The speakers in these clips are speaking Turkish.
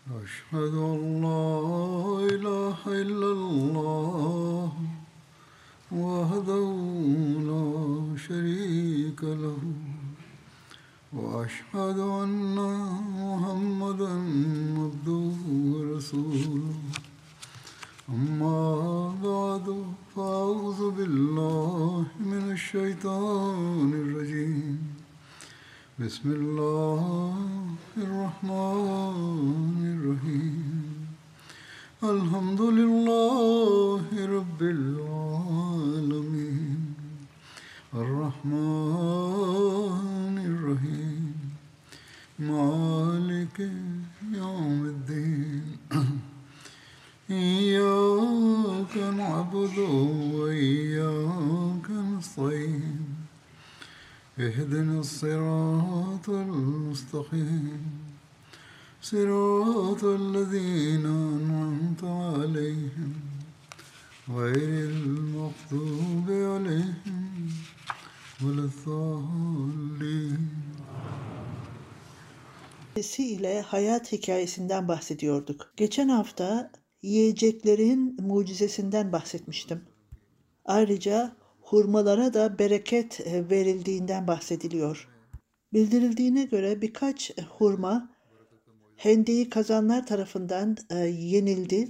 أشهد أن لا إله إلا الله وحده لا شريك له وأشهد أن محمدا عبده ورسوله أما بعد فأعوذ بالله من الشيطان الرجيم بسم الله الرحمن الرحيم الحمد لله رب العالمين الرحمن الرحيم مالك يوم الدين إياك نعبد وإياك نستعين اهدنا الصراط المستقيم صراط الذين أنعمت عليهم غير المغضوب عليهم ولا الضالين. ile hayat hikayesinden bahsediyorduk. Geçen hafta yiyeceklerin mucizesinden bahsetmiştim. Ayrıca hurmalara da bereket verildiğinden bahsediliyor. Bildirildiğine göre birkaç hurma hendeyi kazanlar tarafından yenildi.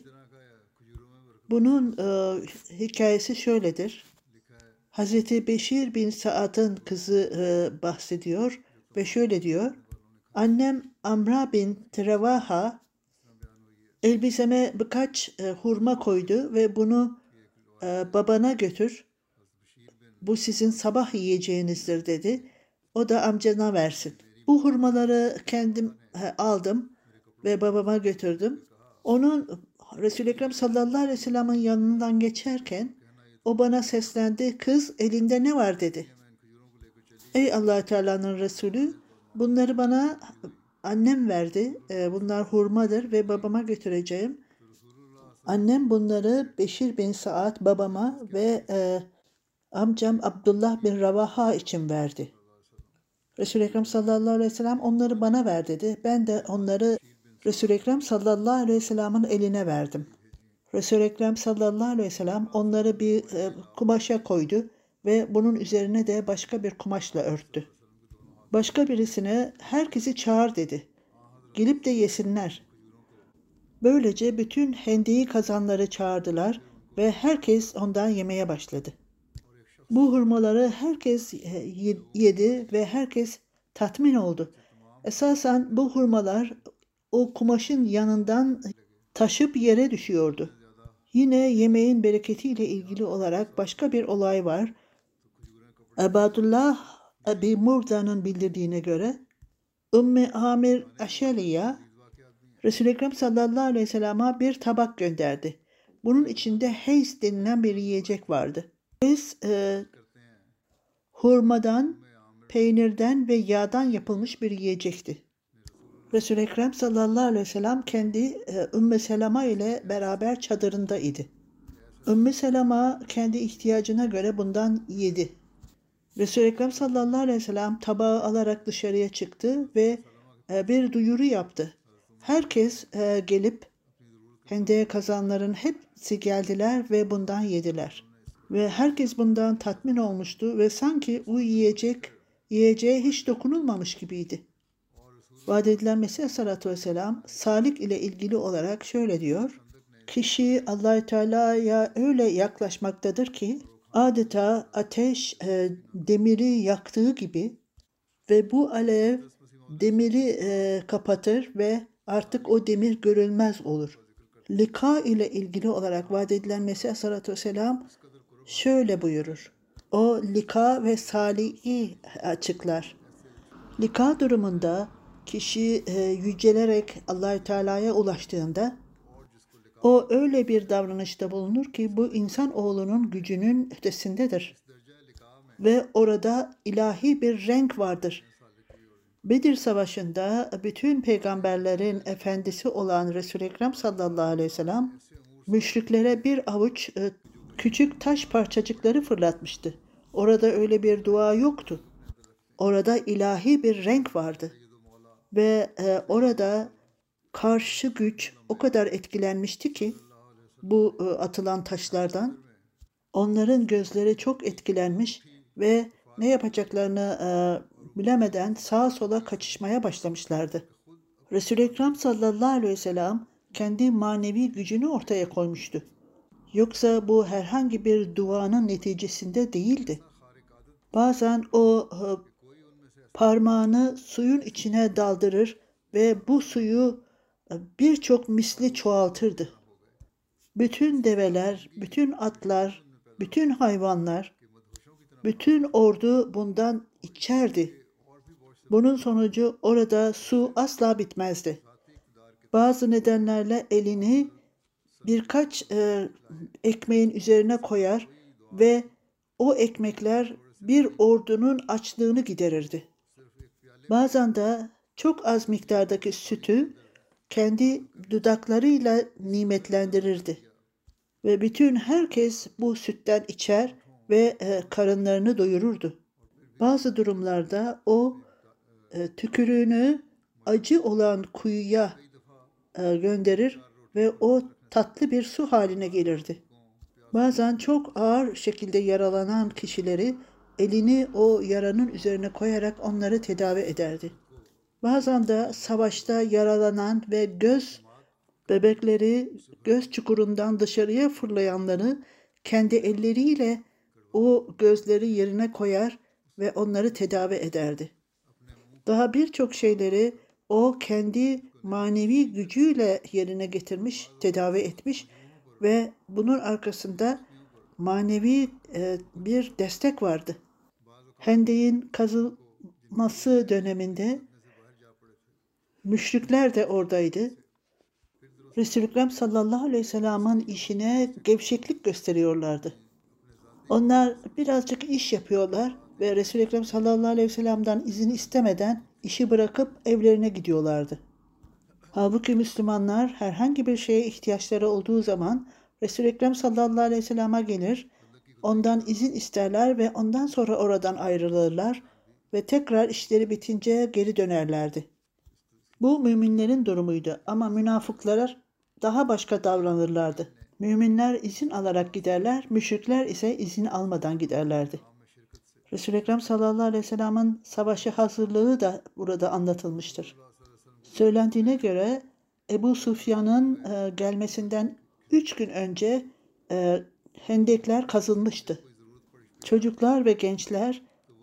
Bunun hikayesi şöyledir. Hazreti Beşir bin Saad'ın kızı bahsediyor ve şöyle diyor. Annem Amra bin Trevaha elbiseme birkaç hurma koydu ve bunu babana götür. Bu sizin sabah yiyeceğinizdir dedi. O da amcana versin. Bu hurmaları kendim aldım ve babama götürdüm. Onun Resul-i Ekrem sallallahu aleyhi ve sellem'in yanından geçerken o bana seslendi. Kız elinde ne var dedi. Ey Allah-u Teala'nın Resulü, bunları bana annem verdi. Bunlar hurmadır ve babama götüreceğim. Annem bunları Beşir bin Saad babama ve amcam Abdullah bin Ravaha için verdi. Resul-i Ekrem sallallahu aleyhi ve sellem onları bana ver dedi. Ben de onları Resul-i Ekrem sallallahu aleyhi ve sellem'in eline verdim. Resul-i Ekrem sallallahu aleyhi ve sellem onları bir kumaşa koydu ve bunun üzerine de başka bir kumaşla örttü. Başka birisine herkesi çağır dedi. Gelip de yesinler. Böylece bütün hendeyi kazanları çağırdılar ve herkes ondan yemeye başladı. Bu hurmaları herkes yedi ve herkes tatmin oldu. Esasen bu hurmalar o kumaşın yanından taşıp yere düşüyordu. Yine yemeğin bereketiyle ilgili olarak başka bir olay var. Ebadullah Ebi Murda'nın bildirdiğine göre Ümmü Amir Eşeliye Resul-i Ekrem sallallahu aleyhi ve sellem'e bir tabak gönderdi. Bunun içinde heys denilen bir yiyecek vardı. Heys hurmadan, peynirden ve yağdan yapılmış bir yiyecekti. Resul-i Ekrem sallallahu aleyhi ve sellem kendi Ümmü Seleme ile beraber çadırında idi. Ümmü Seleme kendi ihtiyacına göre bundan yedi. Resul-i Ekrem sallallahu aleyhi ve sellem tabağı alarak dışarıya çıktı ve bir duyuru yaptı. Herkes gelip hendeye kazanların hepsi geldiler ve bundan yediler. Ve herkes bundan tatmin olmuştu ve sanki o yiyeceğe hiç dokunulmamış gibiydi. Vaat edilen Mesih Aleyhisselatü Vesselam salik ile ilgili olarak şöyle diyor. Kişi Allah-u Teala'ya öyle yaklaşmaktadır ki adeta ateş demiri yaktığı gibi ve bu alev demiri kapatır ve artık o demir görülmez olur. Lika ile ilgili olarak vaat edilen Mesih Aleyhisselatü Vesselam şöyle buyurur. O lika ve salihi açıklar. Lika durumunda kişi yücelerek Allah-u Teala'ya ulaştığında o öyle bir davranışta bulunur ki bu insanoğlunun gücünün ötesindedir. Ve orada ilahi bir renk vardır. Bedir Savaşı'nda bütün peygamberlerin efendisi olan Resul-i Ekrem sallallahu aleyhi ve sellem müşriklere bir avuç küçük taş parçacıkları fırlatmıştı. Orada öyle bir dua yoktu. Orada ilahi bir renk vardı. Ve orada karşı güç o kadar etkilenmişti ki bu atılan taşlardan onların gözleri çok etkilenmiş ve ne yapacaklarını bilemeden sağa sola kaçışmaya başlamışlardı. Resul-i Ekrem sallallahu aleyhi ve sellem kendi manevi gücünü ortaya koymuştu. Yoksa bu herhangi bir duanın neticesinde değildi. Bazen o parmağını suyun içine daldırır ve bu suyu birçok misli çoğaltırdı. Bütün develer, bütün atlar, bütün hayvanlar, bütün ordu bundan içerdi. Bunun sonucu orada su asla bitmezdi. Bazı nedenlerle elini birkaç ekmeğin üzerine koyar ve o ekmekler bir ordunun açlığını giderirdi. Bazen de çok az miktardaki sütü kendi dudaklarıyla nimetlendirirdi. Ve bütün herkes bu sütten içer ve karınlarını doyururdu. Bazı durumlarda o tükürüğünü acı olan kuyuya gönderir ve o tatlı bir su haline gelirdi. Bazen çok ağır şekilde yaralanan kişileri elini o yaranın üzerine koyarak onları tedavi ederdi. Bazen de savaşta yaralanan ve bebekleri göz çukurundan dışarıya fırlayanları kendi elleriyle o gözleri yerine koyar ve onları tedavi ederdi. Daha birçok şeyleri o kendi manevi gücüyle yerine getirmiş, tedavi etmiş ve bunun arkasında manevi bir destek vardı. Hendek'in kazılması döneminde müşrikler de oradaydı. Resul-i Ekrem sallallahu aleyhi ve sellem'in işine gevşeklik gösteriyorlardı. Onlar birazcık iş yapıyorlar ve Resul-i Ekrem sallallahu aleyhi ve sellem'den izin istemeden işi bırakıp evlerine gidiyorlardı. Halbuki Müslümanlar herhangi bir şeye ihtiyaçları olduğu zaman Resul-i Ekrem sallallahu aleyhi ve sellem'e gelir, ondan izin isterler ve ondan sonra oradan ayrılırlar ve tekrar işleri bitince geri dönerlerdi. Bu müminlerin durumuydu ama münafıklar daha başka davranırlardı. Müminler izin alarak giderler, müşrikler ise izin almadan giderlerdi. Resul-i Ekrem sallallahu aleyhi ve sellem'in savaşı hazırlığı da burada anlatılmıştır. Söylendiğine göre Ebu Sufyan'ın gelmesinden 3 gün önce hendekler kazılmıştı. Çocuklar ve gençler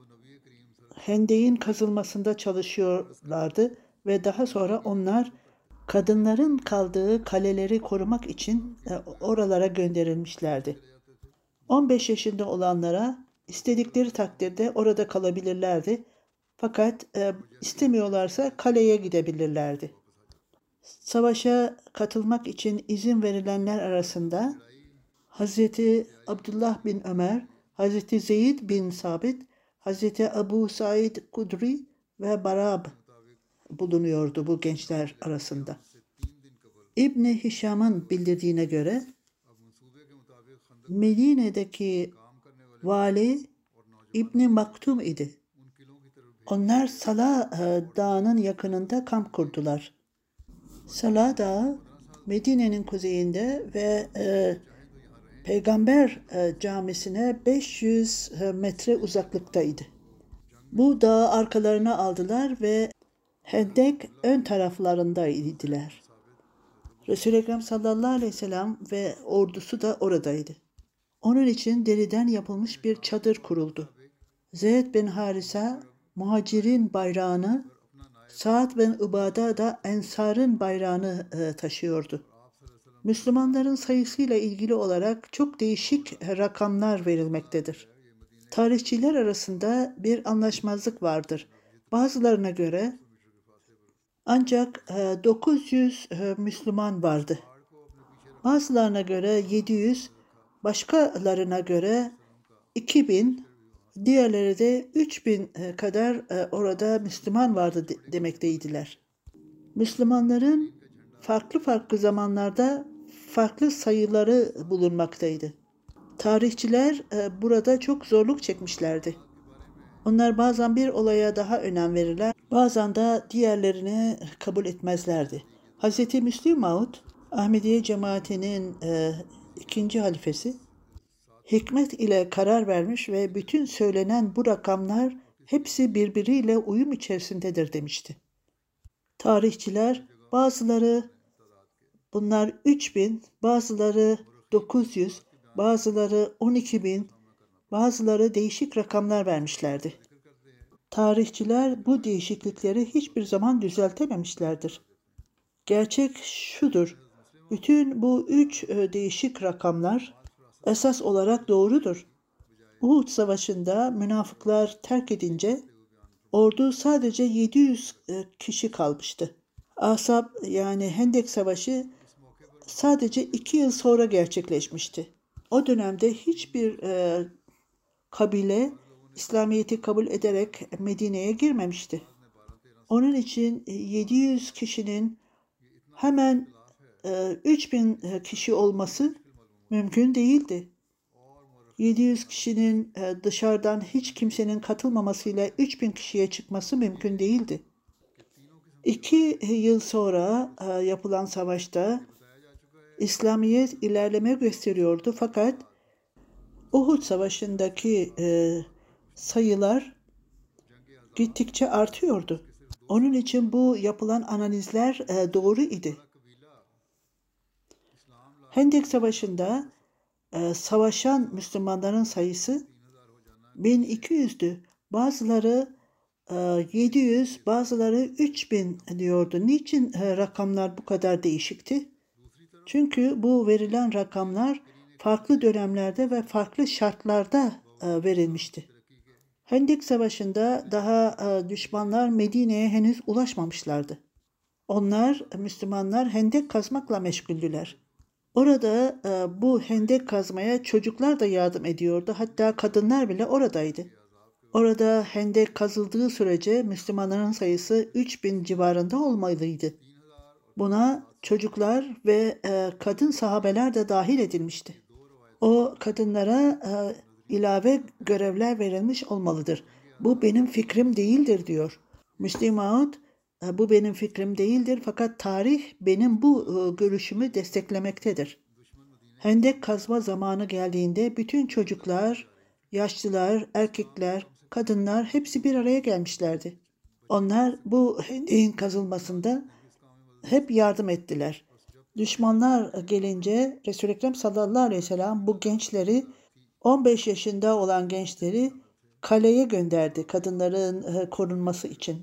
hendeğin kazılmasında çalışıyorlardı ve daha sonra onlar kadınların kaldığı kaleleri korumak için oralara gönderilmişlerdi. 15 yaşında olanlara istedikleri takdirde orada kalabilirlerdi. Fakat istemiyorlarsa kaleye gidebilirlerdi. Savaşa katılmak için izin verilenler arasında Hazreti Abdullah bin Ömer, Hazreti Zeyd bin Sabit, Hazreti Ebu Said Kudri ve Barab bulunuyordu bu gençler arasında. İbni Hişam'ın bildirdiğine göre Medine'deki vali İbni Maktum idi. Onlar Sala Dağı'nın yakınında kamp kurdular. Sala Dağı Medine'nin kuzeyinde ve Peygamber Camisi'ne 500 metre uzaklıktaydı. Bu dağı arkalarına aldılar ve Hendek ön taraflarındaydılar. Resul-i Ekrem sallallahu aleyhi ve sellem ve ordusu da oradaydı. Onun için deriden yapılmış bir çadır kuruldu. Zeyd bin Harisa muhacirin bayrağını, Sa'd bin Ubada da Ensar'ın bayrağını taşıyordu. Müslümanların sayısıyla ilgili olarak çok değişik rakamlar verilmektedir. Tarihçiler arasında bir anlaşmazlık vardır. Bazılarına göre ancak 900 Müslüman vardı. Bazılarına göre 700, başkalarına göre 2000, diğerleri de 3000 kadar orada Müslüman vardı demekteydiler. Müslümanların farklı zamanlarda farklı sayıları bulunmaktaydı. Tarihçiler burada çok zorluk çekmişlerdi. Onlar bazen bir olaya daha önem verirler, bazen de diğerlerini kabul etmezlerdi. Hz. Müslim Maud, Ahmediye cemaatinin ikinci halifesi, hikmet ile karar vermiş ve bütün söylenen bu rakamlar hepsi birbiriyle uyum içerisindedir demişti. Tarihçiler bazıları bunlar 3000, bazıları 900, bazıları 12.000, bazıları değişik rakamlar vermişlerdi. Tarihçiler bu değişiklikleri hiçbir zaman düzeltememişlerdir. Gerçek şudur, bütün bu 3 değişik rakamlar esas olarak doğrudur. Uhud Savaşı'nda münafıklar terk edince ordu sadece 700 kişi kalmıştı. Ahzab yani Hendek Savaşı sadece 2 yıl sonra gerçekleşmişti. O dönemde hiçbir kabile İslamiyet'i kabul ederek Medine'ye girmemişti. Onun için 700 kişinin hemen 3000 kişi olması mümkün değildi. 700 kişinin dışarıdan hiç kimsenin katılmamasıyla 3000 kişiye çıkması mümkün değildi. 2 yıl sonra yapılan savaşta İslamiyet ilerleme gösteriyordu fakat Uhud Savaşı'ndaki sayılar gittikçe artıyordu. Onun için bu yapılan analizler doğru idi. Hendek Savaşı'nda savaşan Müslümanların sayısı 1200'dü. Bazıları 700, bazıları 3000 diyordu. Niçin rakamlar bu kadar değişikti? Çünkü bu verilen rakamlar farklı dönemlerde ve farklı şartlarda verilmişti. Hendek Savaşı'nda daha düşmanlar Medine'ye henüz ulaşmamışlardı. Onlar, Müslümanlar hendek kazmakla meşguldüler. Orada bu hendek kazmaya çocuklar da yardım ediyordu. Hatta kadınlar bile oradaydı. Orada hendek kazıldığı sürece Müslümanların sayısı 3000 civarında olmalıydı. Buna çocuklar ve kadın sahabeler de dahil edilmişti. O kadınlara ilave görevler verilmiş olmalıdır. Bu benim fikrim değildir diyor. Müslim Maud, bu benim fikrim değildir fakat tarih benim bu görüşümü desteklemektedir. Hendek kazma zamanı geldiğinde bütün çocuklar, yaşlılar, erkekler, kadınlar hepsi bir araya gelmişlerdi. Onlar bu hendeğin kazılmasında hep yardım ettiler. Düşmanlar gelince Resul-i Ekrem sallallahu aleyhi ve sellem bu gençleri 15 yaşında olan gençleri kaleye gönderdi kadınların korunması için.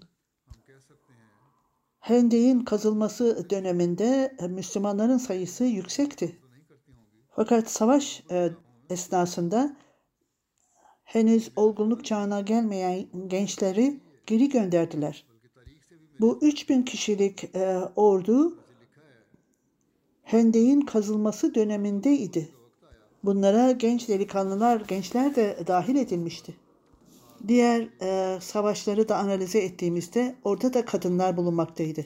Hendek'in kazılması döneminde Müslümanların sayısı yüksekti. Fakat savaş esnasında henüz olgunluk çağına gelmeyen gençleri geri gönderdiler. Bu 3000 kişilik ordu Hendek'in kazılması dönemindeydi. Bunlara genç delikanlılar, gençler de dahil edilmişti. Diğer savaşları da analize ettiğimizde orada da kadınlar bulunmaktaydı.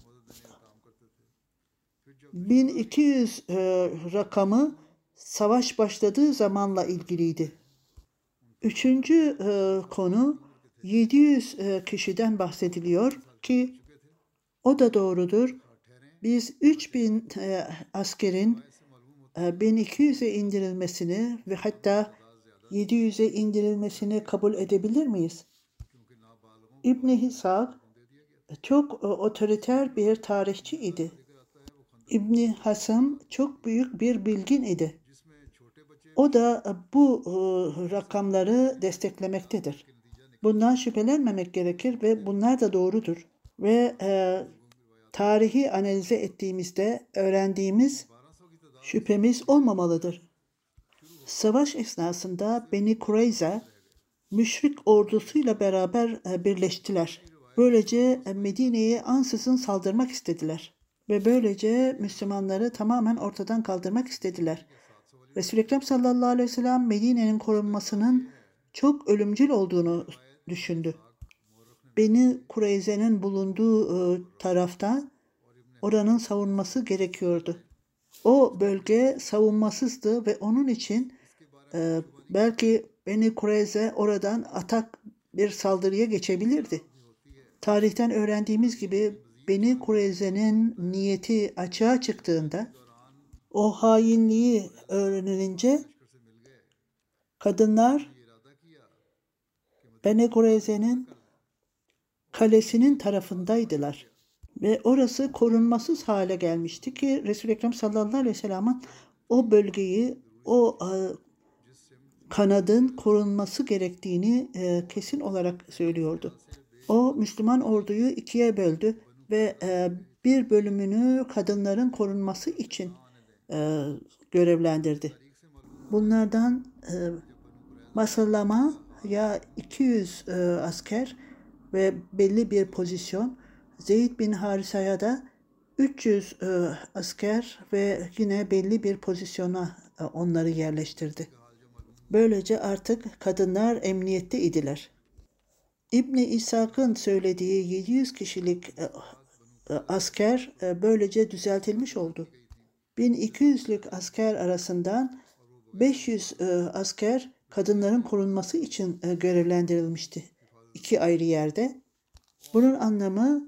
1200 rakamı savaş başladığı zamanla ilgiliydi. Üçüncü konu 700 kişiden bahsediliyor ki o da doğrudur. Biz 3000 askerin 1200'e indirilmesini ve hatta 700'e indirilmesini kabul edebilir miyiz? İbn-i Hisab çok otoriter bir tarihçi idi. İbn-i Hasam çok büyük bir bilgin idi. O da bu rakamları desteklemektedir. Bundan şüphelenmemek gerekir ve bunlar da doğrudur. Ve tarihi analize ettiğimizde öğrendiğimiz şüphemiz olmamalıdır. Savaş esnasında Beni Kureyza müşrik ordusuyla beraber birleştiler. Böylece Medine'ye ansızın saldırmak istediler. Ve böylece Müslümanları tamamen ortadan kaldırmak istediler. Resul-i Ekrem sallallahu aleyhi ve sellem Medine'nin korunmasının çok ölümcül olduğunu düşündü. Beni Kureyze'nin bulunduğu tarafta oranın savunması gerekiyordu. O bölge savunmasızdı ve onun için belki Beni Kureyze oradan atak bir saldırıya geçebilirdi. Tarihten öğrendiğimiz gibi Beni Kureyze'nin niyeti açığa çıktığında, o hainliği öğrenilince kadınlar Beni Kureyze'nin kalesinin tarafındaydılar. Ve orası korunmasız hale gelmişti ki Resul-i Ekrem sallallahu aleyhi ve sellem'in o bölgeyi, o kanadın korunması gerektiğini kesin olarak söylüyordu. O Müslüman orduyu ikiye böldü ve bir bölümünü kadınların korunması için görevlendirdi. Bunlardan Masallama ya 200 asker ve belli bir pozisyon, Zeyd bin Harisa'ya da 300 asker ve yine belli bir pozisyona onları yerleştirdi. Böylece artık kadınlar emniyette idiler. İbni İshak'ın söylediği 700 kişilik asker böylece düzeltilmiş oldu. 1200'lük asker arasından 500 asker kadınların korunması için görevlendirilmişti. 2 ayrı yerde. Bunun anlamı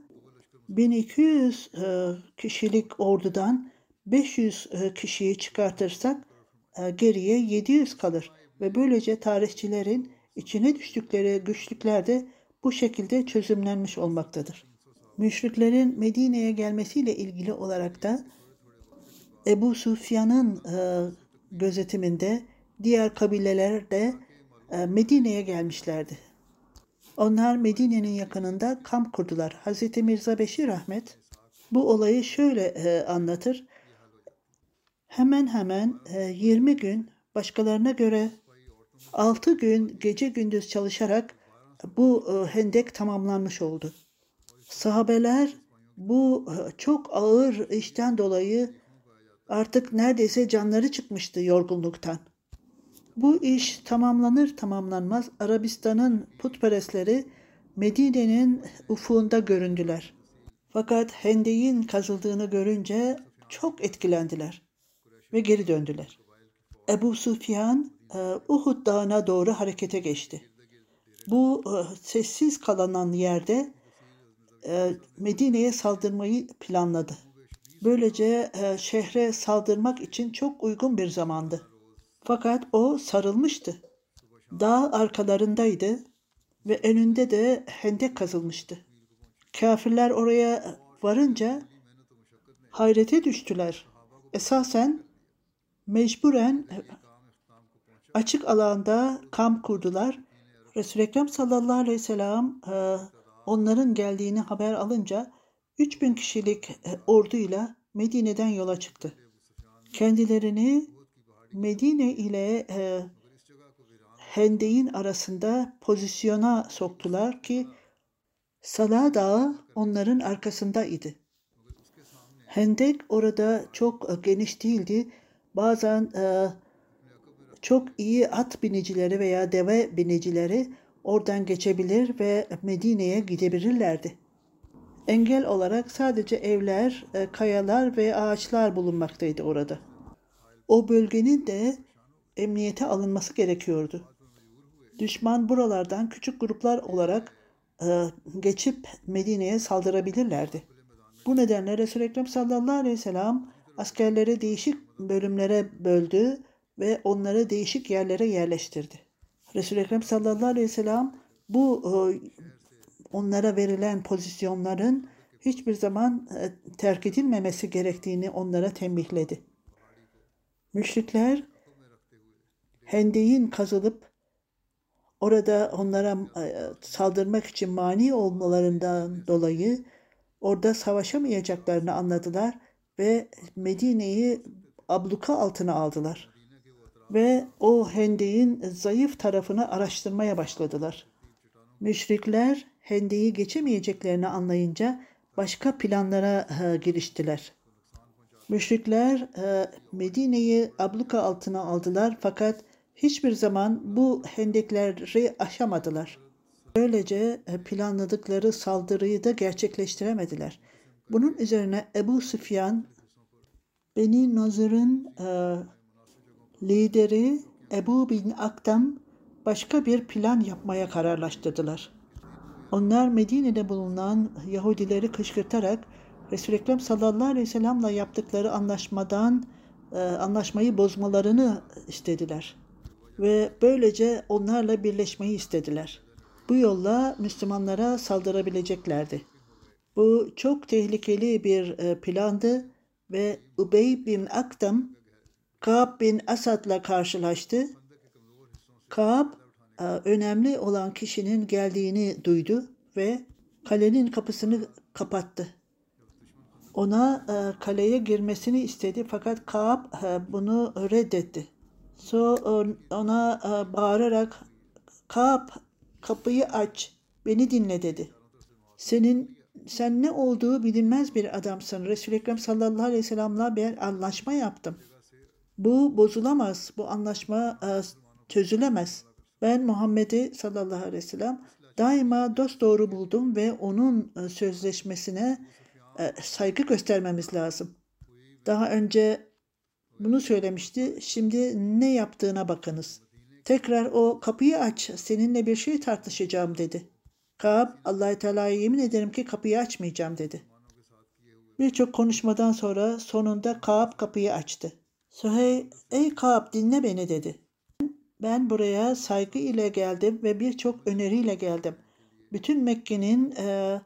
1200 kişilik ordudan 500 kişiyi çıkartırsak geriye 700 kalır. Ve böylece tarihçilerin içine düştükleri güçlükler de bu şekilde çözümlenmiş olmaktadır. Müşriklerin Medine'ye gelmesiyle ilgili olarak da Ebu Süfyan'ın gözetiminde diğer kabileler de Medine'ye gelmişlerdi. Onlar Medine'nin yakınında kamp kurdular. Hz. Mirza Beşir Ahmet bu olayı şöyle anlatır. Hemen hemen 20 gün başkalarına göre 6 gün gece gündüz çalışarak bu hendek tamamlanmış oldu. Sahabeler bu çok ağır işten dolayı artık neredeyse canları çıkmıştı yorgunluktan. Bu iş tamamlanır tamamlanmaz Arabistan'ın putperestleri Medine'nin ufuğunda göründüler. Fakat hendeğin kazıldığını görünce çok etkilendiler ve geri döndüler. Ebu Süfyan Uhud Dağı'na doğru harekete geçti. Bu sessiz kalan yerde Medine'ye saldırmayı planladı. Böylece şehre saldırmak için çok uygun bir zamandı. Fakat o sarılmıştı. Dağ arkalarındaydı ve önünde de hendek kazılmıştı. Kafirler oraya varınca hayrete düştüler. Esasen mecburen açık alanda kamp kurdular. Resul-i Ekrem sallallahu aleyhi ve sellem onların geldiğini haber alınca 3000 kişilik orduyla Medine'den yola çıktı. Kendilerini Medine ile Hendek'in arasında pozisyona soktular ki Sala Dağı onların arkasındaydı. Hendek orada çok geniş değildi. Bazen çok iyi at binicileri veya deve binicileri oradan geçebilir ve Medine'ye gidebilirlerdi. Engel olarak sadece evler, kayalar ve ağaçlar bulunmaktaydı orada. O bölgenin de emniyete alınması gerekiyordu. Düşman buralardan küçük gruplar olarak geçip Medine'ye saldırabilirlerdi. Bu nedenle Resul-i Ekrem sallallahu aleyhi ve sellem askerleri değişik bölümlere böldü ve onları değişik yerlere yerleştirdi. Resul-i Ekrem sallallahu aleyhi ve sellem bu onlara verilen pozisyonların hiçbir zaman terk edilmemesi gerektiğini onlara tembihledi. Müşrikler hendeğin kazılıp orada onlara saldırmak için mani olmalarından dolayı orada savaşamayacaklarını anladılar ve Medine'yi abluka altına aldılar. Ve o hendeğin zayıf tarafını araştırmaya başladılar. Müşrikler hendeği geçemeyeceklerini anlayınca başka planlara giriştiler. Müşrikler Medine'yi abluka altına aldılar fakat hiçbir zaman bu hendekleri aşamadılar. Böylece planladıkları saldırıyı da gerçekleştiremediler. Bunun üzerine Ebu Süfyan, Beni Nazır'ın lideri Ebu bin Akdam başka bir plan yapmaya kararlaştırdılar. Onlar Medine'de bulunan Yahudileri kışkırtarak Resul-i Ekrem sallallahu aleyhi ve sellem'le yaptıkları anlaşmayı bozmalarını istediler. Ve böylece onlarla birleşmeyi istediler. Bu yolla Müslümanlara saldırabileceklerdi. Bu çok tehlikeli bir plandı ve Ubey bin Akdam, Ka'b bin Asad'la karşılaştı. Ka'b önemli olan kişinin geldiğini duydu ve kalenin kapısını kapattı. Ona kaleye girmesini istedi fakat Ka'b bunu reddetti. Ona bağırarak Ka'b kapıyı aç, beni dinle dedi. Sen ne olduğu bilinmez bir adamsın. Resul-i Ekrem sallallahu aleyhi ve sellem'le bir anlaşma yaptım. Bu bozulamaz, bu anlaşma çözülemez. Ben Muhammed'i sallallahu aleyhi ve sellem daima dosdoğru buldum ve onun sözleşmesine saygı göstermemiz lazım. Daha önce bunu söylemişti. Şimdi ne yaptığına bakınız. Tekrar o kapıyı aç, seninle bir şey tartışacağım dedi. Ka'b, Allah-u Teala'ya yemin ederim ki kapıyı açmayacağım dedi. Birçok konuşmadan sonra sonunda Ka'b kapıyı açtı. Süheyl, ey Ka'b dinle beni dedi. Ben buraya saygı ile geldim ve birçok öneriyle geldim. Bütün Mekke'nin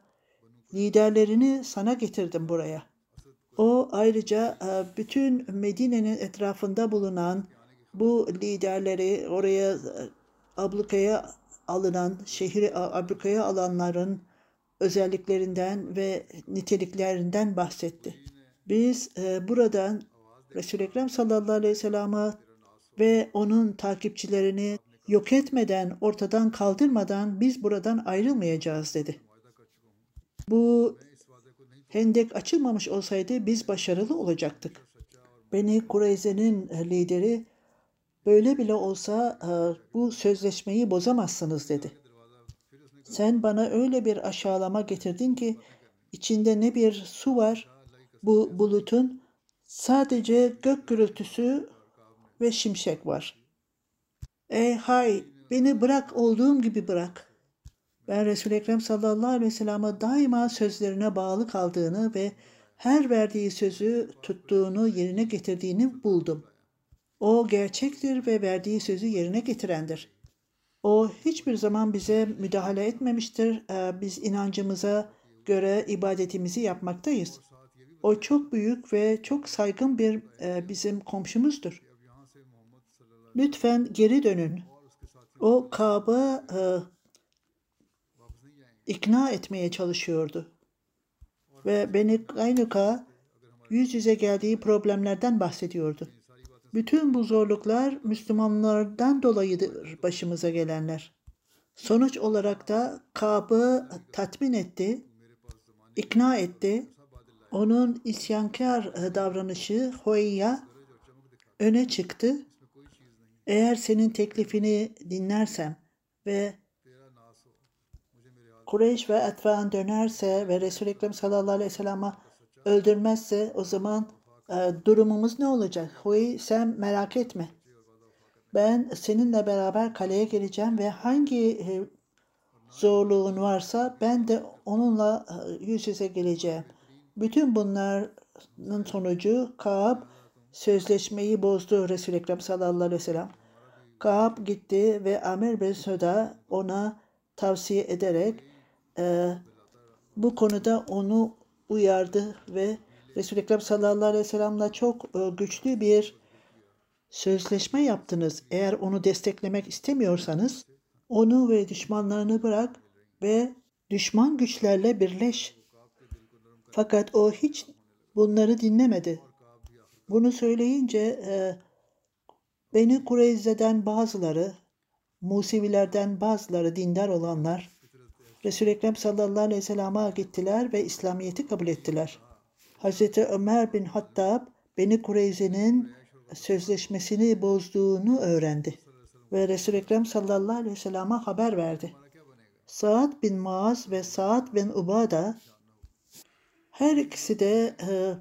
liderlerini sana getirdim buraya. O ayrıca bütün Medine'nin etrafında bulunan bu liderleri oraya ablukaya alınan, şehri ablukaya alanların özelliklerinden ve niteliklerinden bahsetti. Biz buradan Resul-i Ekrem sallallahu aleyhi ve sellem'i ve onun takipçilerini yok etmeden, ortadan kaldırmadan biz buradan ayrılmayacağız dedi. Bu hendek açılmamış olsaydı biz başarılı olacaktık. Beni Kureyze'nin lideri böyle bile olsa bu sözleşmeyi bozamazsınız dedi. Sen bana öyle bir aşağılama getirdin ki içinde ne bir su var bu bulutun, sadece gök gürültüsü ve şimşek var. Ey hay, beni bırak, olduğum gibi bırak. Ben Resul-i Ekrem sallallahu aleyhi ve sellem'e daima sözlerine bağlı kaldığını ve her verdiği sözü tuttuğunu, yerine getirdiğini buldum. O gerçektir ve verdiği sözü yerine getirendir. O hiçbir zaman bize müdahale etmemiştir. Biz inancımıza göre ibadetimizi yapmaktayız. O çok büyük ve çok saygın bir bizim komşumuzdur. Lütfen geri dönün. O Ka'b'ı ikna etmeye çalışıyordu. Ve Beni Kaynuka yüz yüze geldiği problemlerden bahsediyordu. Bütün bu zorluklar Müslümanlardan dolayıdır başımıza gelenler. Sonuç olarak da Ka'b'ı tatmin etti, ikna etti. Onun isyankar davranışı Huyeyya öne çıktı. Eğer senin teklifini dinlersem ve Kureyş ve etvan dönerse ve Resul-i Ekrem sallallahu aleyhi ve sellem'i öldürmezse o zaman durumumuz ne olacak? Huy, sen merak etme. Ben seninle beraber kaleye geleceğim ve hangi zorluğun varsa ben de onunla yüz yüze geleceğim. Bütün bunların sonucu Ka'b sözleşmeyi bozdu Resul-i Ekrem sallallahu aleyhi ve sellem. Ka'b gitti ve Amir bin Söda ona tavsiye ederek bu konuda onu uyardı ve Resul-i Ekrem sallallahu aleyhi ve sellem'le çok güçlü bir sözleşme yaptınız. Eğer onu desteklemek istemiyorsanız onu ve düşmanlarını bırak ve düşman güçlerle birleş. Fakat o hiç bunları dinlemedi. Bunu söyleyince Beni Kureyze'den bazıları, Musevilerden bazıları dindar olanlar Resul-i Ekrem sallallahu aleyhi ve sellem'e gittiler ve İslamiyet'i kabul ettiler. Hazreti Ömer bin Hattab Beni Kureyze'nin sözleşmesini bozduğunu öğrendi ve Resul-i Ekrem sallallahu aleyhi ve sellem'e haber verdi. Sa'd bin Muaz ve Sa'd bin Ubada her ikisi de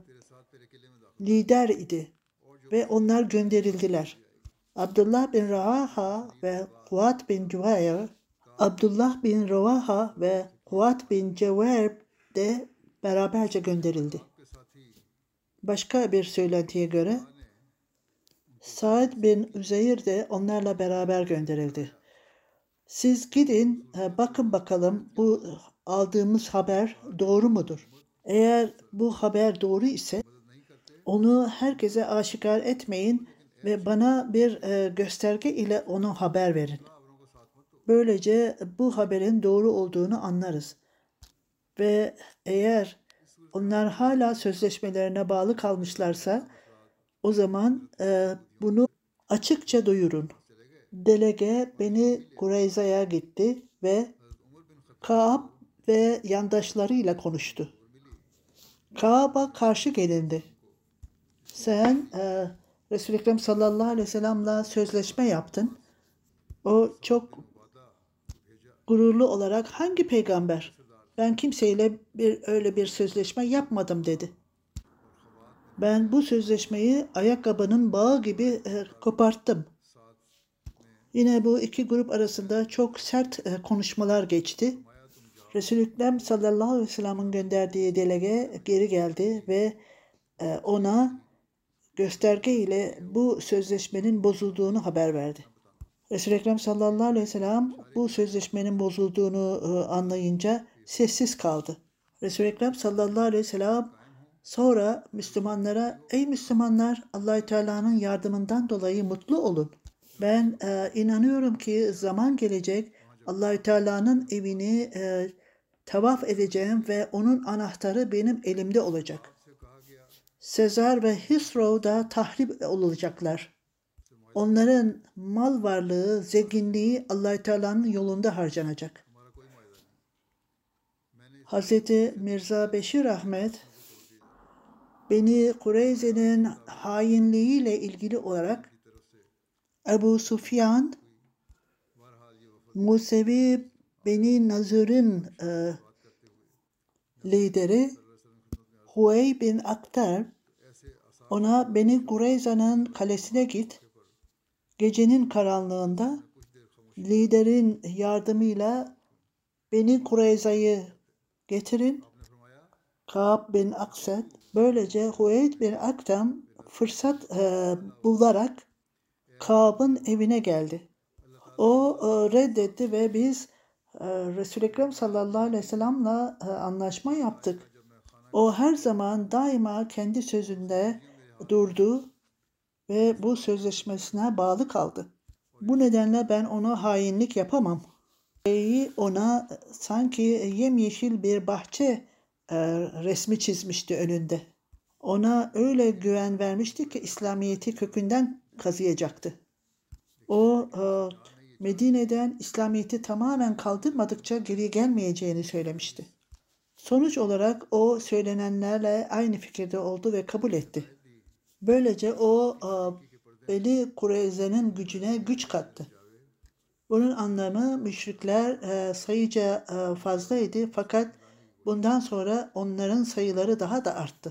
lider idi ve onlar gönderildiler. Abdullah bin Rawaha ve Fuat bin Cüveyr, Abdullah bin Rawaha ve Huat bin Cever de beraberce gönderildi. Başka bir söylentiye göre Said bin Üzeyr de onlarla beraber gönderildi. Siz gidin, bakın bakalım bu aldığımız haber doğru mudur? Eğer bu haber doğru ise onu herkese aşikar etmeyin ve bana bir gösterge ile onu haber verin. Böylece bu haberin doğru olduğunu anlarız. Ve eğer onlar hala sözleşmelerine bağlı kalmışlarsa o zaman bunu açıkça duyurun. Delege Beni Kureyza'ya gitti ve Kaab ve yandaşlarıyla konuştu. Kaab'a karşı gelindi. Sen Resul-i Ekrem sallallahu aleyhi ve sellem'le sözleşme yaptın. O çok gururlu olarak hangi peygamber? Ben kimseyle öyle bir sözleşme yapmadım dedi. Ben bu sözleşmeyi ayakkabının bağı gibi koparttım. Yine bu iki grup arasında çok sert konuşmalar geçti. Resul-i Ekrem sallallahu aleyhi ve sellem'in gönderdiği delege geri geldi ve ona gösterge ile bu sözleşmenin bozulduğunu haber verdi. Resul-i Ekrem sallallahu aleyhi ve sellem bu sözleşmenin bozulduğunu anlayınca sessiz kaldı. Resul-i Ekrem sallallahu aleyhi ve sellem sonra Müslümanlara, ey Müslümanlar, Allah-u Teala'nın yardımından dolayı mutlu olun. Ben inanıyorum ki zaman gelecek, Allah-u Teala'nın evini tavaf edeceğim ve onun anahtarı benim elimde olacak. Sezar ve Hisro da tahrip olacaklar. Onların mal varlığı, zenginliği Allah-u Teala'nın yolunda harcanacak. Hz. Mirza Beşir Ahmet, Beni Kureyze'nin hainliğiyle ilgili olarak Ebu Sufyan, Musevi Beni Nazır'ın lideri Huyey bin Aktar ona Beni Kureyza'nın kalesine git, gecenin karanlığında liderin yardımıyla Beni Kureyza'yı getirin. Kaab bin Aksad, böylece Huyey bin Aktam fırsat bularak Kaab'ın evine geldi. O reddetti ve biz Resul-i Ekrem sallallahu aleyhi ve sellem'le anlaşma yaptık. O her zaman daima kendi sözünde durdu ve bu sözleşmesine bağlı kaldı. Bu nedenle ben ona hainlik yapamam. Ona sanki yemyeşil bir bahçe resmi çizmişti önünde. Ona öyle güven vermişti ki İslamiyet'i kökünden kazıyacaktı. O Medine'den İslamiyet'i tamamen kaldırmadıkça geri gelmeyeceğini söylemişti. Sonuç olarak o söylenenlerle aynı fikirde oldu ve kabul etti. Böylece o Beni Kureyze'nin gücüne güç kattı. Bunun anlamı müşrikler sayıca fazlaydı fakat bundan sonra onların sayıları daha da arttı.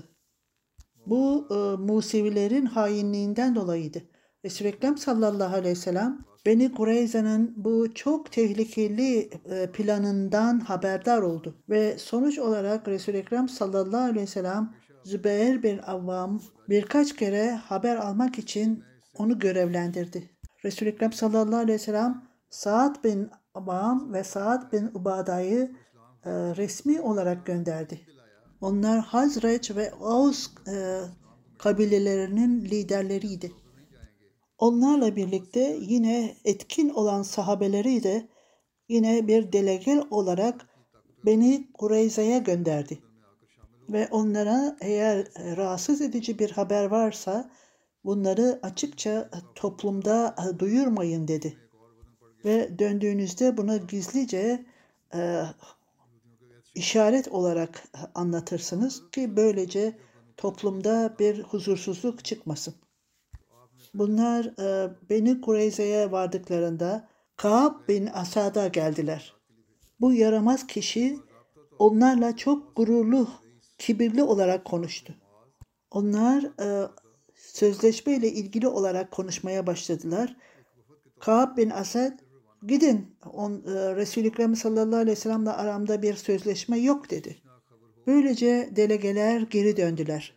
Bu Musevilerin hainliğinden dolayıydı. Resul-i Ekrem sallallahu aleyhi ve sellem Beni Kureyza'nın bu çok tehlikeli planından haberdar oldu. Ve sonuç olarak Resul-i Ekrem sallallahu aleyhi ve sellem Zübeyir bin Avvam birkaç kere haber almak için onu görevlendirdi. Resul-i Ekrem sallallahu aleyhi ve sellem Sa'd bin Avvam ve Sa'd bin Ubada'yı resmi olarak gönderdi. Onlar Hazreç ve Avs kabilelerinin liderleriydi. Onlarla birlikte yine etkin olan sahabeleri de yine bir delege olarak Beni Kureyza'ya gönderdi. Ve onlara eğer rahatsız edici bir haber varsa bunları açıkça toplumda duyurmayın dedi. Ve döndüğünüzde bunu gizlice işaret olarak anlatırsınız ki böylece toplumda bir huzursuzluk çıkmasın. Bunlar Beni Kureyze'ye vardıklarında Kaab bin Asad'a geldiler. Bu yaramaz kişi onlarla çok gururlu, kibirli olarak konuştu. Onlar sözleşme ile ilgili olarak konuşmaya başladılar. Kaab bin Asad, Gidin, Resul-i Ekrem sallallahu aleyhi ve sellem'le aramda bir sözleşme yok dedi. Böylece delegeler geri döndüler.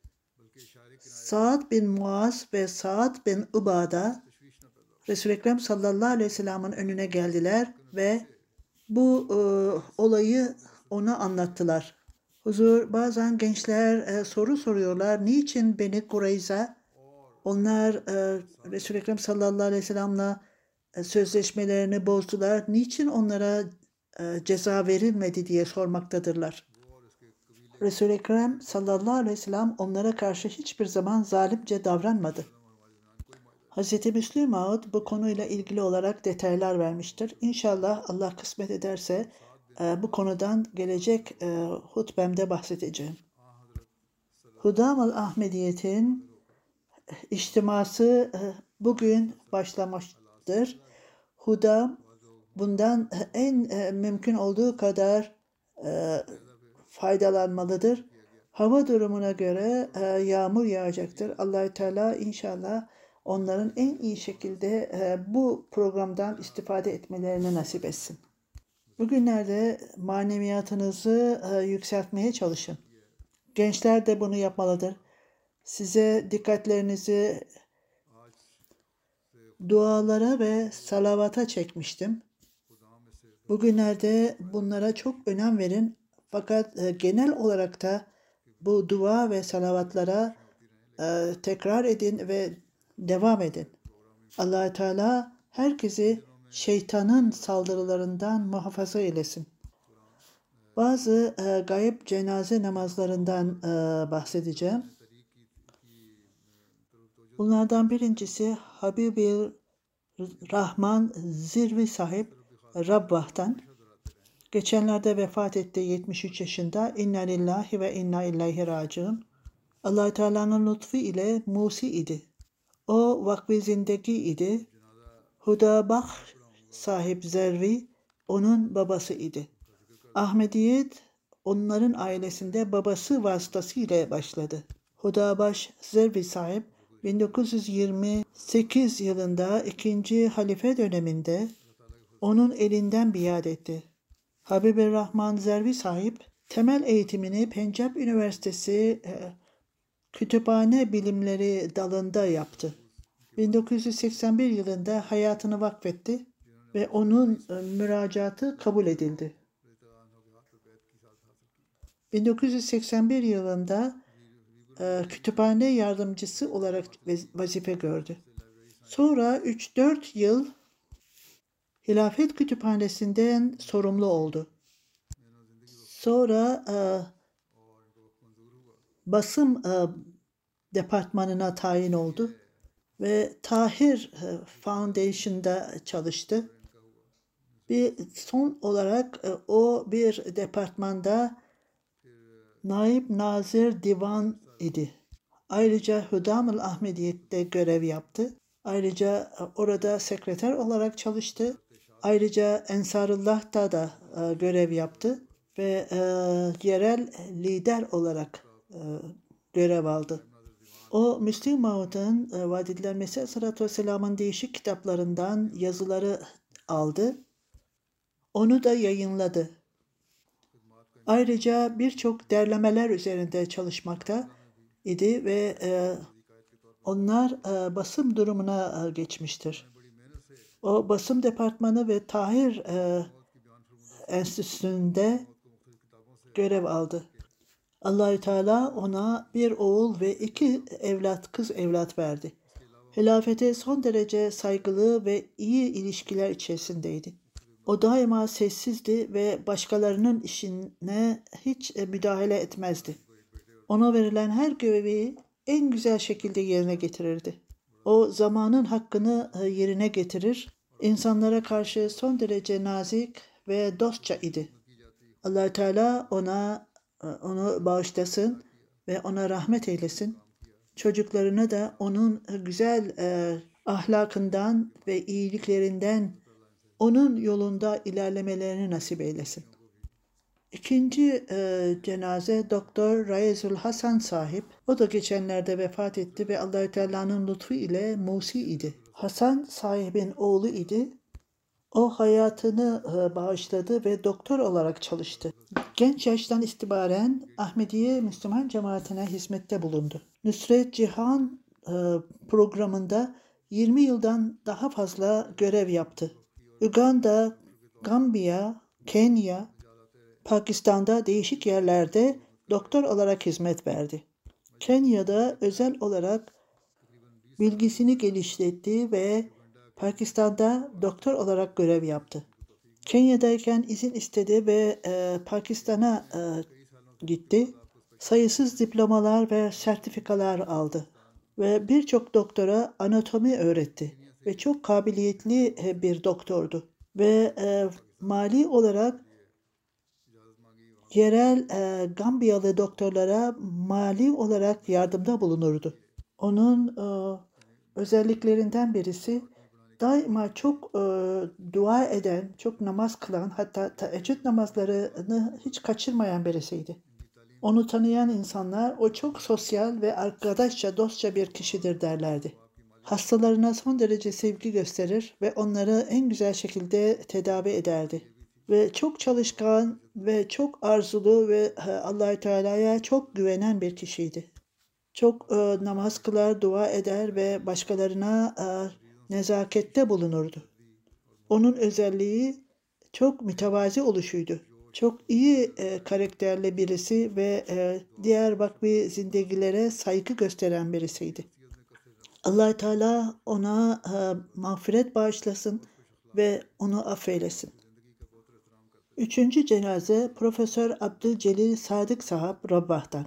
Sa'd bin Muaz ve Sa'd bin Ubada Resul-i Ekrem sallallahu aleyhi ve sellem'in önüne geldiler ve bu olayı ona anlattılar. Huzur, bazen gençler soru soruyorlar. Niçin Beni Kureyza? Onlar Resul-i Ekrem sallallahu aleyhi ve sellem'le sözleşmelerini bozdular. Niçin onlara ceza verilmedi diye sormaktadırlar. Resul-i Ekrem sallallahu aleyhi ve sellem onlara karşı hiçbir zaman zalimce davranmadı. Hz. Müslim Maud bu konuyla ilgili olarak detaylar vermiştir. İnşallah Allah kısmet ederse bu konudan gelecek hutbemde bahsedeceğim. Hudam-ı Ahmediyet'in içtiması bugün başlamıştır. Hudam bundan en mümkün olduğu kadar faydalanmalıdır. Hava durumuna göre yağmur yağacaktır. Allah-u Teala inşallah onların en iyi şekilde bu programdan istifade etmelerini nasip etsin. Bugünlerde maneviyatınızı yükseltmeye çalışın. Gençler de bunu yapmalıdır. Size dikkatlerinizi dualara ve salavata çekmiştim. Bugünlerde bunlara çok önem verin. Fakat genel olarak da bu dua ve salavatlara tekrar edin ve devam edin. Allah-u Teala herkesi şeytanın saldırılarından muhafaza eylesin. Bazı gayb cenaze namazlarından bahsedeceğim. Bunlardan birincisi Habib-i Rahman Zirvi sahip Rabbah'tan. Geçenlerde vefat etti 73 yaşında. İnna lillahi ve inna ileyhi raciun. Allah-u Teala'nın lütfu ile Musi idi. O vakf-i zindagi idi. Hudabah sahip Zervi onun babası idi. Ahmediyet onların ailesinde babası vasıtasıyla başladı. Hudabaş Zervi sahip 1928 yılında 2. halife döneminde onun elinden biat etti. Habib-i Rahman Zervi sahip temel eğitimini Pencap Üniversitesi Kütüphane Bilimleri dalında yaptı. 1981 yılında hayatını vakfetti ve onun müracaatı kabul edildi. 1981 yılında kütüphane yardımcısı olarak vazife gördü. Sonra 3-4 yıl Hilafet Kütüphanesi'nden sorumlu oldu. Sonra basım departmanına tayin oldu ve Tahir Foundation'da çalıştı. Son olarak o bir departmanda Naib Nazir Divan idi. Ayrıca Hudam-ı Ahmediyet'te görev yaptı. Ayrıca orada sekreter olarak çalıştı. Ayrıca Ensarıllah'ta da görev yaptı ve yerel lider olarak görev aldı. O Müslim Maud'un Vadidler Mesih Aleyhisselatü Vesselam'ın değişik kitaplarından yazıları aldı. Onu da yayınladı. Ayrıca birçok derlemeler üzerinde çalışmakta idi ve onlar basım durumuna geçmiştir. O basım departmanı ve Tahir Enstitüsü'nde görev aldı. Allah-u Teala ona bir oğul ve 2 kız evlat verdi. Hilafete son derece saygılı ve iyi ilişkiler içerisindeydi. O daima sessizdi ve başkalarının işine hiç müdahale etmezdi. Ona verilen her görevi en güzel şekilde yerine getirirdi. O zamanın hakkını yerine getirir, insanlara karşı son derece nazik ve dostça idi. Allah-u Teala onu bağışlasın ve ona rahmet eylesin. Çocuklarına da onun güzel ahlakından ve iyiliklerinden onun yolunda ilerlemelerini nasip eylesin. İkinci cenaze Doktor Raizul Hasan sahip. O da geçenlerde vefat etti ve Allah-u Teala'nın lütfu ile Musi idi. Hasan sahibin oğlu idi. O hayatını bağışladı ve doktor olarak çalıştı. Genç yaştan itibaren Ahmediye Müslüman cemaatine hizmette bulundu. Nusret Cihan programında 20 yıldan daha fazla görev yaptı. Uganda, Gambiya, Kenya, Pakistan'da değişik yerlerde doktor olarak hizmet verdi. Kenya'da özel olarak bilgisini geliştirdi ve Pakistan'da doktor olarak görev yaptı. Kenya'dayken izin istedi ve Pakistan'a gitti. Sayısız diplomalar ve sertifikalar aldı ve birçok doktora anatomi öğretti ve çok kabiliyetli bir doktordu ve mali olarak yerel Gambiyalı doktorlara mali olarak yardımda bulunurdu. Onun özelliklerinden birisi daima çok dua eden, çok namaz kılan, hatta teheccüd namazlarını hiç kaçırmayan birisiydi. Onu tanıyan insanlar o çok sosyal ve arkadaşça, dostça bir kişidir derlerdi. Hastalarına son derece sevgi gösterir ve onları en güzel şekilde tedavi ederdi. Ve çok çalışkan ve çok arzulu ve Allah-u Teala'ya çok güvenen bir kişiydi. Çok namaz kılar, dua eder ve başkalarına nezakette bulunurdu. Onun özelliği çok mütevazi oluşuydu. Çok iyi karakterli birisi ve diğer vakfi zindegilere saygı gösteren birisiydi. Allah Teala ona mağfiret bağışlasın ve onu affeylesin. Üçüncü cenaze Profesör Abdülcelil Sadık Sahab Rabbah'tan.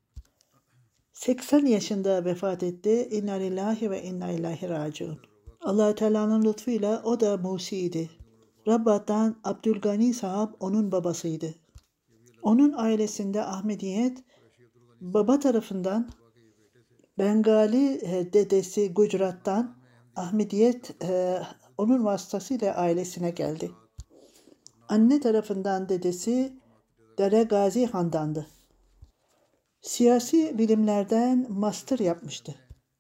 80 yaşında vefat etti. İnna lillahi ve inna ilahi raciun. Allah Teala'nın lütfuyla o da Musi'ydi. Rabbah'tan Abdülgani Sahab onun babasıydı. Onun ailesinde Ahmediyet baba tarafından Bengali dedesi Gujarat'tan Ahmediyet onun vasıtasıyla ailesine geldi. Anne tarafından dedesi Dere Gazi Han'dandı. Siyasi bilimlerden master yapmıştı.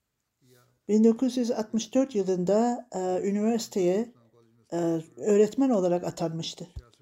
1964 yılında üniversiteye öğretmen olarak atanmıştı.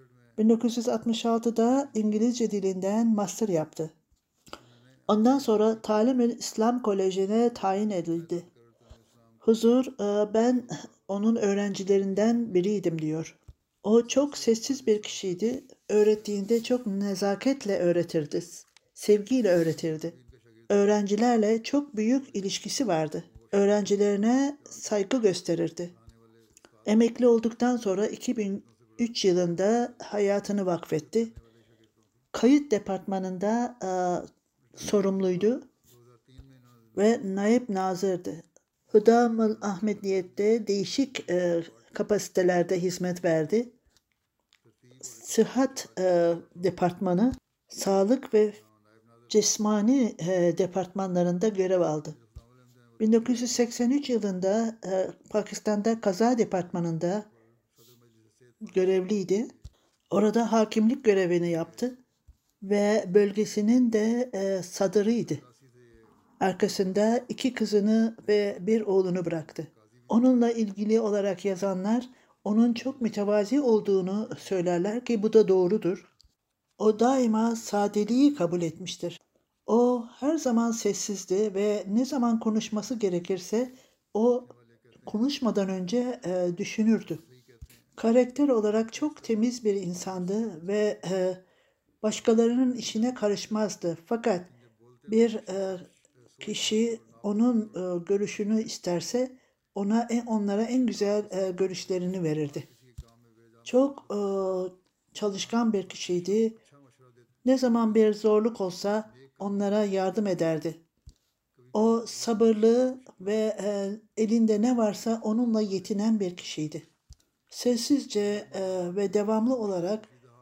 1966'da İngilizce dilinden master yaptı. Ondan sonra Talim-i İslam Koleji'ne tayin edildi. Huzur, ben onun öğrencilerinden biriydim diyor. O çok sessiz bir kişiydi. Öğrettiğinde çok nezaketle öğretirdi. Sevgiyle öğretirdi. Öğrencilerle çok büyük ilişkisi vardı. Öğrencilerine saygı gösterirdi. Emekli olduktan sonra 2003 yılında hayatını vakfetti. Kayıt departmanında sorumluydu ve naib nazırdı. Hıdam-ı Ahmediyet'te değişik kapasitelerde hizmet verdi. Sıhhat departmanı, sağlık ve cismani departmanlarında görev aldı. 1983 yılında Pakistan'da kaza departmanında görevliydi. Orada hakimlik görevini yaptı ve bölgesinin de sadırıydı. Arkasında 2 kızını ve 1 oğlunu bıraktı. Onunla ilgili olarak yazanlar onun çok mütevazi olduğunu söylerler ki bu da doğrudur. O daima sadeliği kabul etmiştir. O her zaman sessizdi ve ne zaman konuşması gerekirse o konuşmadan önce düşünürdü. Karakter olarak çok temiz bir insandı ve başkalarının işine karışmazdı. Fakat bir kişi onun görüşünü isterse onlara en güzel görüşlerini verirdi. Çok çalışkan bir kişiydi. Ne zaman bir zorluk olsa onlara yardım ederdi. O sabırlı ve elinde ne varsa onunla yetinen bir kişiydi. Sessizce ve devamlı olarak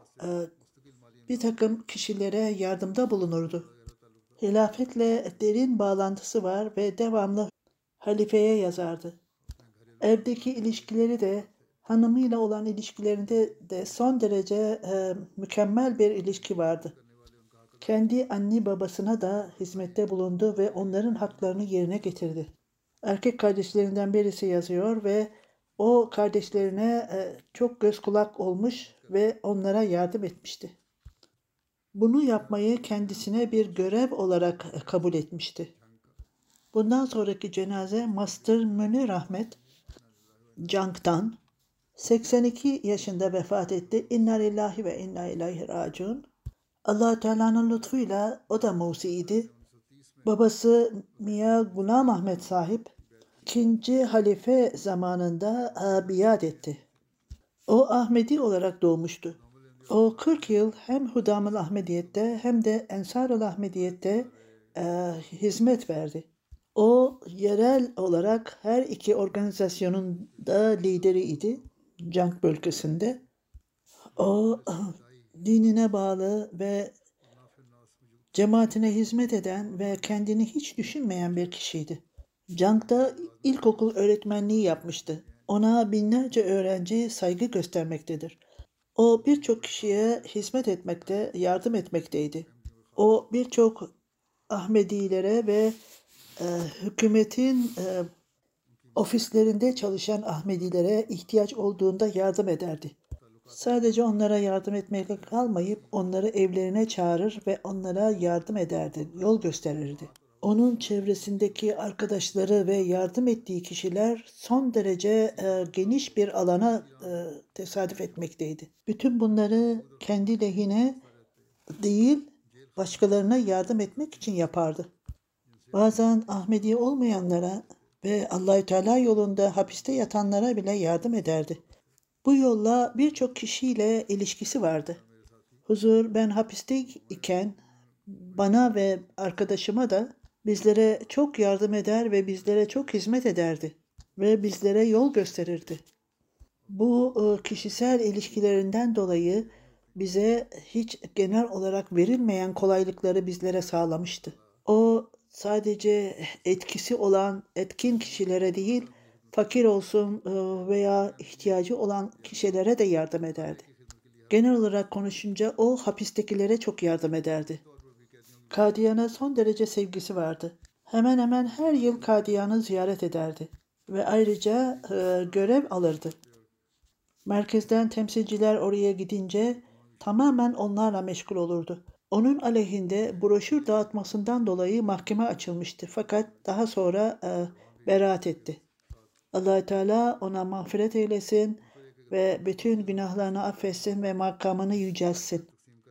bir takım kişilere yardımda bulunurdu. Hilafetle derin bağlantısı var ve devamlı halifeye yazardı. Evdeki ilişkileri de hanımıyla olan ilişkilerinde de son derece mükemmel bir ilişki vardı. Kendi anne babasına da hizmette bulundu ve onların haklarını yerine getirdi. Erkek kardeşlerinden birisi yazıyor ve O kardeşlerine çok göz kulak olmuş ve onlara yardım etmişti. Bunu yapmayı kendisine bir görev olarak kabul etmişti. Bundan sonraki cenaze Master Münir Ahmet Cank'tan 82 yaşında vefat etti. İnna lillahi ve inna ileyhi raciun. Allah Teala'nın lütfuyla o da Musi'ydi. Babası Mia Gulam Ahmet sahip ikinci halife zamanında biat etti. O Ahmedi olarak doğmuştu. O 40 yıl hem Hudam-ı Ahmediyet'te hem de Ensar-ı Ahmediyet'te hizmet verdi. O yerel olarak her iki organizasyonun da lideriydi Cank bölgesinde. O dinine bağlı ve cemaatine hizmet eden ve kendini hiç düşünmeyen bir kişiydi. Cank'ta ilkokul öğretmenliği yapmıştı. Ona binlerce öğrenci saygı göstermektedir. O birçok kişiye hizmet etmekte, yardım etmekteydi. O birçok Ahmedilere ve e, hükümetin ofislerinde çalışan Ahmedilere ihtiyaç olduğunda yardım ederdi. Sadece onlara yardım etmekle kalmayıp onları evlerine çağırır ve onlara yardım ederdi, yol gösterirdi. Onun çevresindeki arkadaşları ve yardım ettiği kişiler son derece geniş bir alana tesadüf etmekteydi. Bütün bunları kendi lehine değil, başkalarına yardım etmek için yapardı. Bazen Ahmedi olmayanlara ve Allahü Teala yolunda hapiste yatanlara bile yardım ederdi. Bu yolla birçok kişiyle ilişkisi vardı. Huzur ben hapiste iken bana ve arkadaşıma da bizlere çok yardım eder ve bizlere çok hizmet ederdi ve bizlere yol gösterirdi. Bu kişisel ilişkilerinden dolayı bize hiç genel olarak verilmeyen kolaylıkları bizlere sağlamıştı. O sadece etkisi olan etkin kişilere değil, fakir olsun veya ihtiyacı olan kişilere de yardım ederdi. Genel olarak konuşunca o hapistekilere çok yardım ederdi. Kadiyan'a son derece sevgisi vardı. Hemen hemen her yıl Kadiyan'ı ziyaret ederdi ve ayrıca görev alırdı. Merkezden temsilciler oraya gidince tamamen onlarla meşgul olurdu. Onun aleyhinde broşür dağıtmasından dolayı mahkeme açılmıştı fakat daha sonra beraat etti. Allah Teala ona mağfiret eylesin ve bütün günahlarını affetsin ve makamını yücelsin.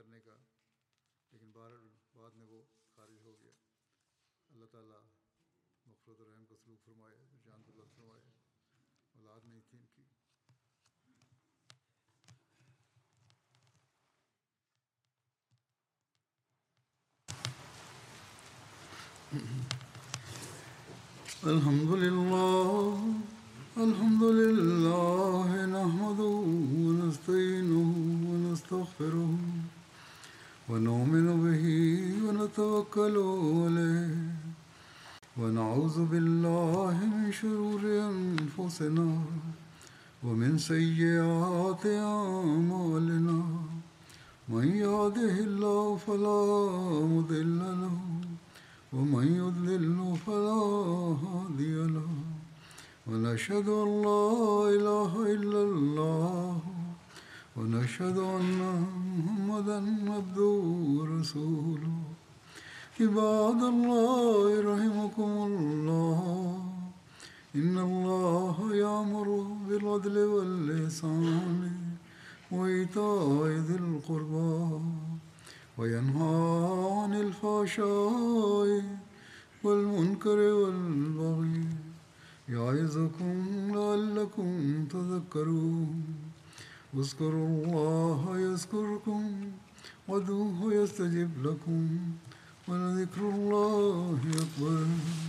الحمد لله الحمد لله نحمده ونستعينه ونستغفره ونؤمن به ونتوكل عليه ونعوذ بالله من شرور أنفسنا ومن سيئات أعمالنا من يهده الله فلا مضل له ومن يضلل فلا هادي له ونشهد أن لا إله إلا الله ونشهد أن محمدا عبده ورسوله عباد الله رحمكم الله إن الله يأمر بالعدل والإحسان وإيتاء ذي القربى وينهى عن الفحشاء والمنكر والبغي يعظكم لعلكم تذكرون اذكروا الله يذكركم وادعوه يستجب لكم ولذكر الله أكبر